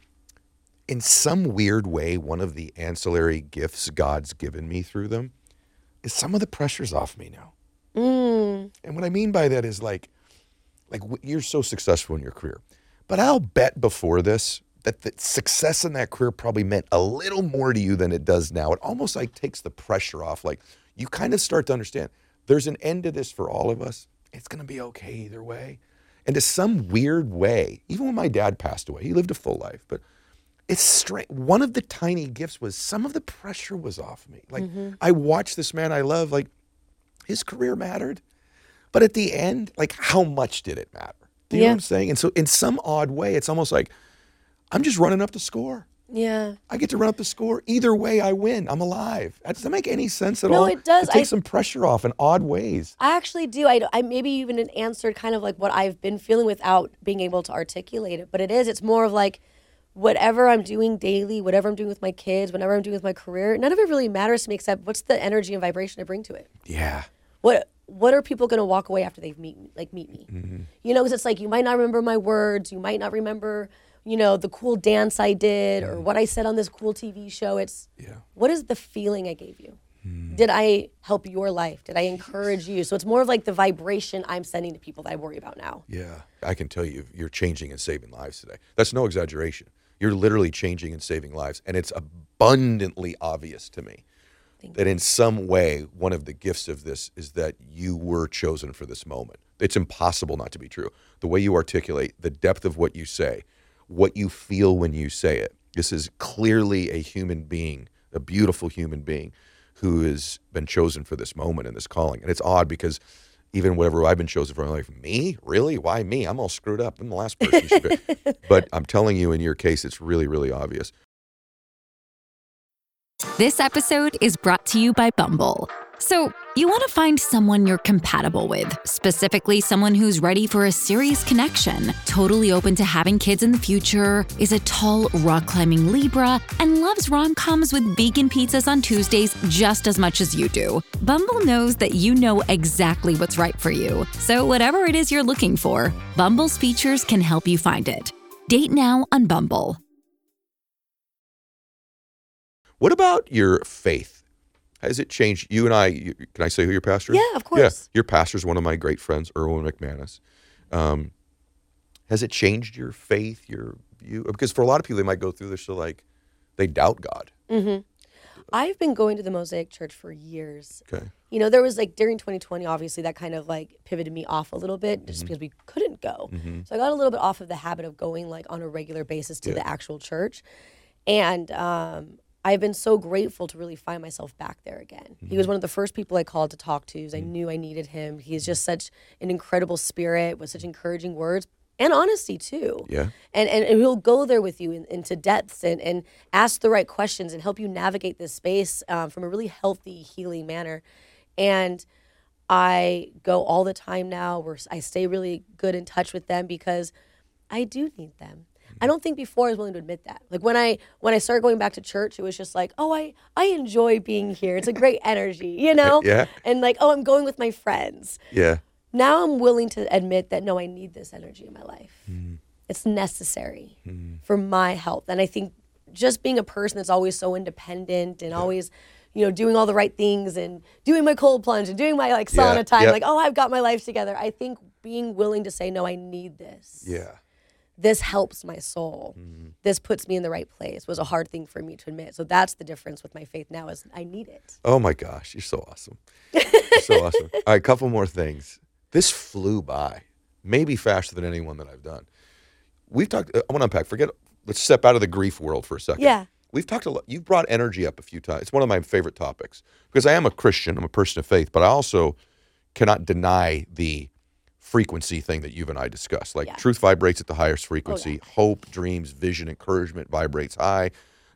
In some weird way, one of the ancillary gifts God's given me through them is some of the pressure's off me now. Mm. And what I mean by that is like, like w- you're so successful in your career, but I'll bet before this that the success in that career probably meant a little more to you than it does now. It almost like takes the pressure off. Like you kind of start to understand there's an end to this for all of us. It's going to be okay either way. And to some weird way, even when my dad passed away, he lived a full life, but it's strange. One of the tiny gifts was some of the pressure was off me. Like I watched this man I love, like his career mattered, but at the end, like how much did it matter? Do you know Yeah. what I'm saying? And so in some odd way, it's almost like I'm just running up the score. Yeah. I get to run up the score. Either way, I win. I'm alive. Does that make any sense at No, all? it does. It takes I- some pressure off in odd ways. I actually do. I, I maybe even answered kind of like what I've been feeling without being able to articulate it. But it is, it's more of like whatever I'm doing daily, whatever I'm doing with my kids, whatever I'm doing with my career, none of it really matters to me except what's the energy and vibration I bring to it. Yeah. What what are people going to walk away after they've meet like meet me? Mm-hmm. You know, because it's like you might not remember my words, you might not remember, you know, the cool dance I did or what I said on this cool T V show. It's Yeah. what is the feeling I gave you? Did I help your life? Did I encourage you? So it's more of like the vibration I'm sending to people that I worry about now. Yeah. I can tell you, you're changing and saving lives today. That's no exaggeration. You're literally changing and saving lives. And it's abundantly obvious to me that in some way, one of the gifts of this is that you were chosen for this moment. It's impossible not to be true. The way you articulate, the depth of what you say, what you feel when you say it. This is clearly a human being, a beautiful human being who has been chosen for this moment and this calling. And it's odd because even whatever I've been chosen for, I'm like, me? Really? Why me? I'm all screwed up. I'm the last person you should be. But I'm telling you, in your case, it's really, really obvious. This episode is brought to you by Bumble. So, you want to find someone you're compatible with, specifically someone who's ready for a serious connection, totally open to having kids in the future, is a tall, rock-climbing Libra, and loves rom-coms with vegan pizzas on Tuesdays just as much as you do. Bumble knows that you know exactly what's right for you. So, whatever it is you're looking for, Bumble's features can help you find it. Date now on Bumble. What about your faith? Has it changed? You and I, you, can I say who your pastor is? Yeah, of course. Yeah, your pastor's one of my great friends, Erwin McManus. Um, has it changed your faith, your view? Because for a lot of people, they might go through this, so like, they doubt God. I've been going to the Mosaic Church for years. Okay. You know, there was like during twenty twenty, obviously, that kind of like pivoted me off a little bit just Mm-hmm. because we couldn't go. So I got a little bit off of the habit of going like on a regular basis to Yeah. the actual church. And um, I've been so grateful to really find myself back there again. He Mm-hmm. was one of the first people I called to talk to. 'Cause I knew I needed him. He's just such an incredible spirit with such encouraging words and honesty too. Yeah. And, and, and he'll go there with you in, into depths and, and ask the right questions and help you navigate this space um, from a really healthy, healing manner. And I go all the time now where I stay really good in touch with them because I do need them. I don't think before I was willing to admit that. Like when I when I started going back to church, it was just like, oh, I, I enjoy being here. It's a great energy, you know? Yeah. And like, oh, I'm going with my friends. Yeah. Now I'm willing to admit that, no, I need this energy in my life. It's necessary for my health. And I think just being a person that's always so independent and always, you know, doing all the right things and doing my cold plunge and doing my like sauna Yeah, time, yeah. like, oh, I've got my life together. I think being willing to say, no, I need this. Yeah. This helps my soul. This puts me in the right place was a hard thing for me to admit. So that's the difference with my faith now is I need it. Oh my gosh, you're so awesome. You're so awesome. All right, couple more things. This flew by, maybe faster than anyone that I've done. We've talked, I want to unpack, forget, let's step out of the grief world for a second. Yeah. We've talked a lot, you've brought energy up a few times. It's one of my favorite topics because I am a Christian, I'm a person of faith, but I also cannot deny the frequency thing that you and I discussed. Like Yeah. truth vibrates at the highest frequency, Oh, yeah. hope, dreams, vision, encouragement vibrates high.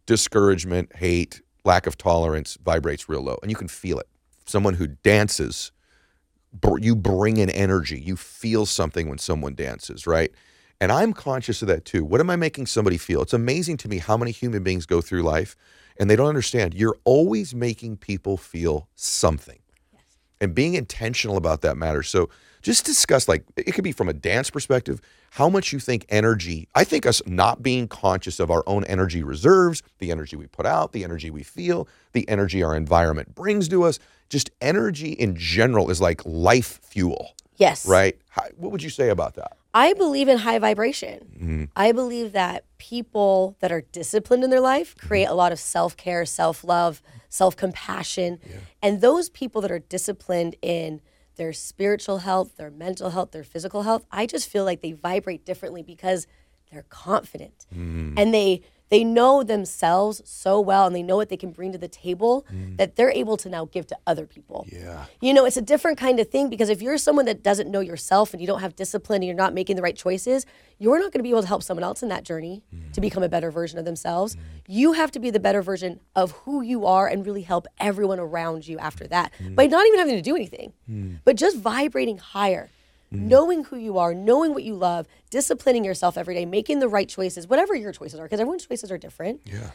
discouragement, hate, lack of tolerance vibrates real low, and you can feel it. Someone who dances, br- you bring in energy. You feel something when someone dances, right? And I'm conscious of that too. What am I making somebody feel? It's amazing to me how many human beings go through life and they don't understand. You're always making people feel something. Yes. And being intentional about that matters. So just discuss, like, it could be from a dance perspective, how much you think energy, I think us not being conscious of our own energy reserves, the energy we put out, the energy we feel, the energy our environment brings to us, just energy in general is like life fuel. Yes. Right? How, what would you say about that? I believe in high vibration. Mm-hmm. I believe that people that are disciplined in their life create mm-hmm. a lot of self-care, self-love, self-compassion. Yeah. And those people that are disciplined in their spiritual health, their mental health, their physical health, I just feel like they vibrate differently because they're confident. Mm. And they they know themselves so well, and they know what they can bring to the table mm. that they're able to now give to other people. Yeah. You know, it's a different kind of thing, because if you're someone that doesn't know yourself and you don't have discipline and you're not making the right choices, you're not going to be able to help someone else in that journey mm. to become a better version of themselves. Mm. You have to be the better version of who you are and really help everyone around you after that mm. by not even having to do anything, mm. but just vibrating higher. Mm. Knowing who you are, knowing what you love, disciplining yourself every day, making the right choices, whatever your choices are, because everyone's choices are different. Yeah.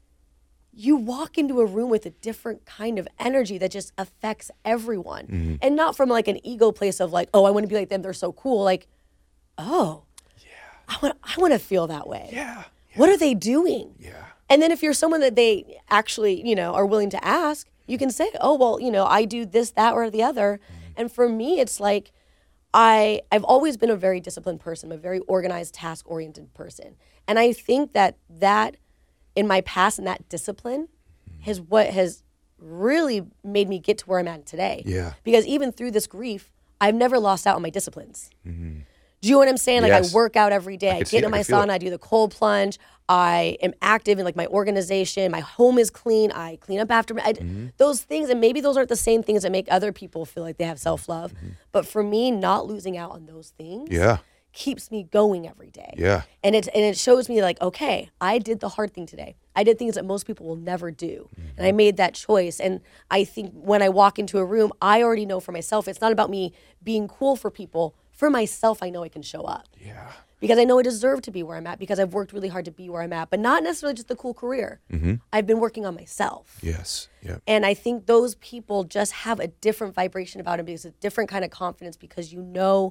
You walk into a room with a different kind of energy that just affects everyone. Mm-hmm. And not from like an ego place of like, oh, I want to be like them, they're so cool. Like, oh, yeah. I want I want to feel that way. Yeah. yeah. What are they doing? Yeah. And then if you're someone that they actually, you know, are willing to ask, you can say, oh, well, you know, I do this, that, or the other. Mm-hmm. And for me, it's like, I, I've always been a very disciplined person. I'm a very organized, task-oriented person. And I think that that, in my past, and that discipline is what has really made me get to where I'm at today. Yeah. Because even through this grief, I've never lost out on my disciplines. Mm-hmm. Do you know what I'm saying? Like, yes. I work out every day. I, I get in my sauna. I do the cold plunge. I am active in like my organization. My home is clean. I clean up after me. I, mm-hmm. Those things, and maybe those aren't the same things that make other people feel like they have self-love. Mm-hmm. But for me, not losing out on those things yeah. keeps me going every day. Yeah. And it, and it shows me like, okay, I did the hard thing today. I did things that most people will never do. Mm-hmm. And I made that choice. And I think when I walk into a room, I already know for myself, it's not about me being cool for people. For myself, I know I can show up. Yeah. Because I know I deserve to be where I'm at, because I've worked really hard to be where I'm at, but not necessarily just the cool career. Mm-hmm. I've been working on myself. Yes. Yep. And I think those people just have a different vibration about them, because it's a different kind of confidence, because you know,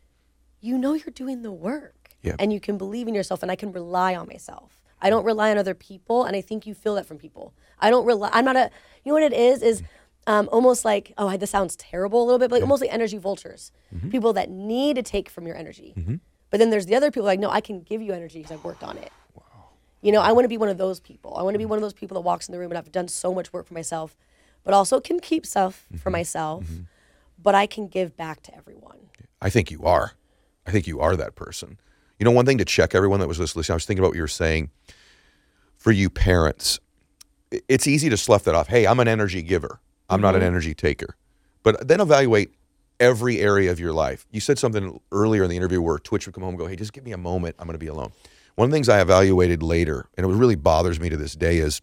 you know you're doing the work. Yep. And you can believe in yourself, and I can rely on myself. I don't rely on other people, and I think you feel that from people. I don't rely, I'm not a, you know what it is, is Um, almost like, oh, this sounds terrible a little bit, but like, yeah. almost like energy vultures. Mm-hmm. People that need to take from your energy. Mm-hmm. But then there's the other people like, no, I can give you energy because I've worked on it. Wow. You know, I want to be one of those people. I want to be one of those people that walks in the room and I've done so much work for myself, but also can keep stuff mm-hmm. for myself, mm-hmm. but I can give back to everyone. I think you are. I think you are that person. You know, one thing to check, everyone that was listening, I was thinking about what you were saying. For you parents, it's easy to slough that off. Hey, I'm an energy giver. I'm mm-hmm. not an energy taker. But then evaluate every area of your life. You said something earlier in the interview where Twitch would come home and go, hey, just give me a moment. I'm going to be alone. One of the things I evaluated later, and it really bothers me to this day, is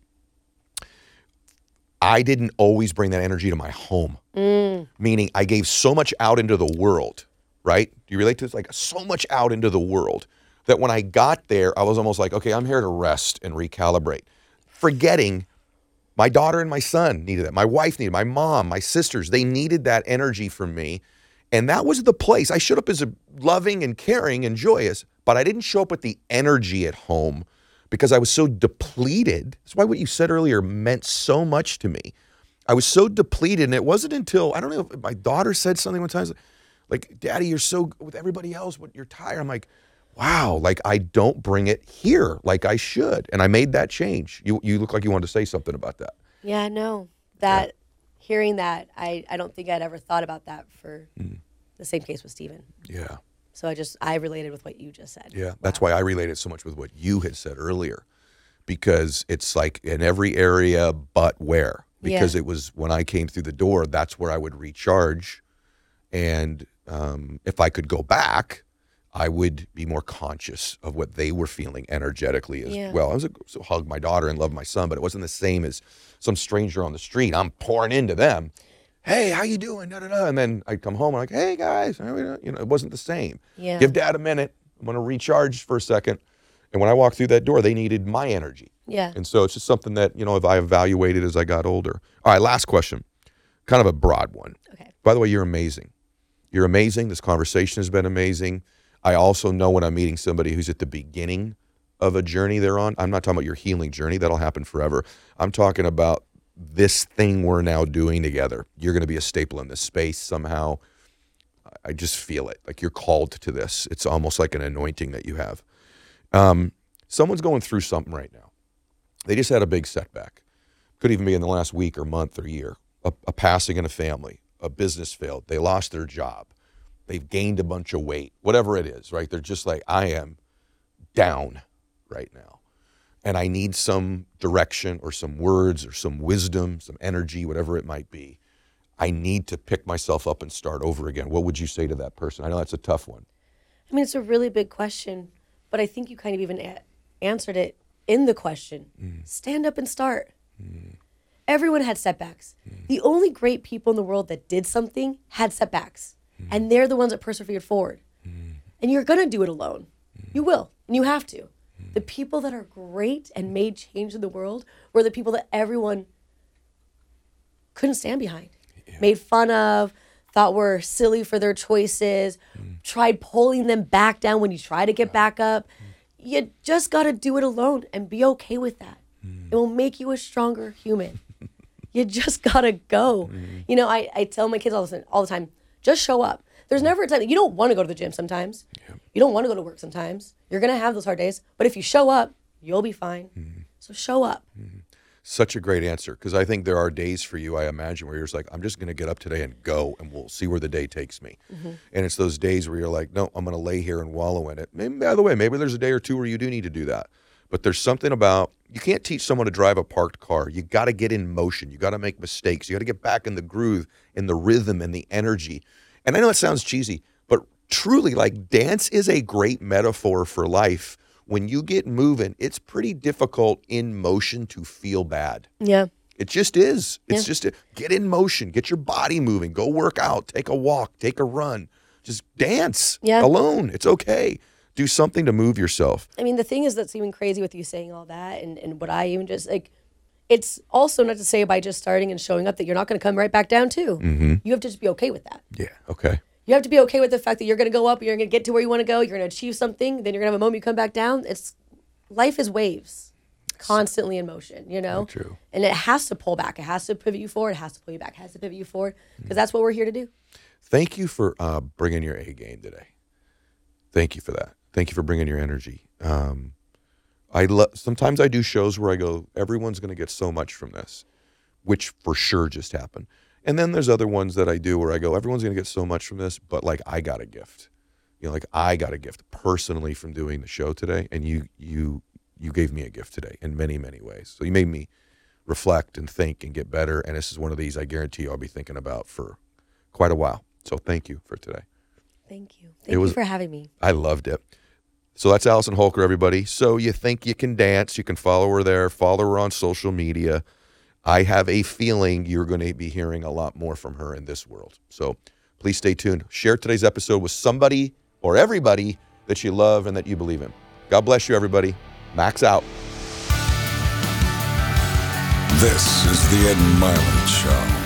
I didn't always bring that energy to my home. Mm. Meaning I gave so much out into the world, right? Do you relate to this? Like so much out into the world that when I got there, I was almost like, okay, I'm here to rest and recalibrate. Forgetting my daughter and my son needed that. My wife needed it. My mom, my sisters, they needed that energy from me. And that was the place. I showed up as a loving and caring and joyous, but I didn't show up with the energy at home because I was so depleted. That's why what you said earlier meant so much to me. I was so depleted, and it wasn't until, I don't know if my daughter said something one time, like, Daddy, you're so good with everybody else, but you're tired. I'm like, wow, like I don't bring it here like I should. And I made that change. You you look like you wanted to say something about that. Yeah, no. That, yeah. Hearing that, I, I don't think I'd ever thought about that for mm. the same case with Stephen. Yeah. So I just, I related with what you just said. Yeah, wow. That's why I related so much with what you had said earlier. Because it's like in every area but where. Because yeah. it was, when I came through the door, that's where I would recharge. And um, if I could go back, I would be more conscious of what they were feeling energetically as Yeah. well. I was a, so hug my daughter and love my son, but it wasn't the same as some stranger on the street. I'm pouring into them. Hey, how you doing? Da, da, da. And then I'd come home and like, hey guys, how we doing? You know, it wasn't the same. Yeah. Give dad a minute. I'm going to recharge for a second. And when I walked through that door, they needed my energy. Yeah. And so it's just something that, you know, if I evaluated as I got older. All right, last question. Kind of a broad one. Okay. By the way, you're amazing. You're amazing. This conversation has been amazing. I also know when I'm meeting somebody who's at the beginning of a journey they're on, I'm not talking about your healing journey. That'll happen forever. I'm talking about this thing we're now doing together. You're going to be a staple in this space somehow. I just feel it. Like you're called to this. It's almost like an anointing that you have. Um, someone's going through something right now. They just had a big setback. Could even be in the last week or month or year. A, a passing in a family. A business failed. They lost their job. They've gained a bunch of weight, whatever it is, right? They're just like, I am down right now. And I need some direction or some words or some wisdom, some energy, whatever it might be. I need to pick myself up and start over again. What would you say to that person? I know that's a tough one. I mean, it's a really big question, but I think you kind of even a- answered it in the question. Mm. Stand up and start. Mm. Everyone had setbacks. Mm. The only great people in the world that did something had setbacks. Mm. And they're the ones that persevered forward. Mm. And you're going to do it alone. Mm. You will. And you have to. Mm. The people that are great and made change in the world were the people that everyone couldn't stand behind. Yeah. Made fun of, thought were silly for their choices, mm. tried pulling them back down when you try to get back up. Mm. You just got to do it alone and be okay with that. Mm. It will make you a stronger human. You just got to go. Mm. You know, I, I tell my kids all the, all the time, just show up. There's never a time, you don't want to go to the gym sometimes. Yeah. You don't want to go to work sometimes. You're going to have those hard days. But if you show up, you'll be fine. Mm. So show up. Mm. Such a great answer, because I think there are days for you, I imagine, where you're just like, I'm just going to get up today and go, and we'll see where the day takes me. Mm-hmm. And it's those days where you're like, no, I'm going to lay here and wallow in it. Maybe, by the way, maybe there's a day or two where you do need to do that. But there's something about, you can't teach someone to drive a parked car. You got to get in motion. You got to make mistakes. You got to get back in the groove, in the rhythm, and the energy. And I know it sounds cheesy, but truly, like, dance is a great metaphor for life. When you get moving, it's pretty difficult in motion to feel bad. Yeah. It just is. It's yeah. just, a, get in motion, get your body moving, go work out, take a walk, take a run, just dance yeah. alone. It's okay. Do something to move yourself. I mean, the thing is that's even crazy with you saying all that and, and what I even just, like, it's also not to say by just starting and showing up that you're not going to come right back down too. Mm-hmm. You have to just be okay with that. Yeah, okay. You have to be okay with the fact that you're going to go up, you're going to get to where you want to go, you're going to achieve something, then you're going to have a moment you come back down. It's life is waves, constantly in motion, you know? Very true. And it has to pull back. It has to pivot you forward. It has to pull you back. It has to pivot you forward because that's what we're here to do. Thank you for uh, bringing your A game today. Thank you for that. Thank you for bringing your energy. Um, I lo- Sometimes I do shows where I go, everyone's going to get so much from this, which for sure just happened. And then there's other ones that I do where I go, everyone's going to get so much from this, but like I got a gift. You know, like I got a gift personally from doing the show today, and you you you gave me a gift today in many, many ways. So you made me reflect and think and get better, and this is one of these I guarantee you I'll be thinking about for quite a while. So thank you for today. Thank you. Thank was, you for having me. I loved it. So that's Allison Holker, everybody. So you think you can dance, you can follow her there, follow her on social media. I have a feeling you're going to be hearing a lot more from her in this world. So please stay tuned. Share today's episode with somebody or everybody that you love and that you believe in. God bless you, everybody. Max out. This is the Ed Milan Show.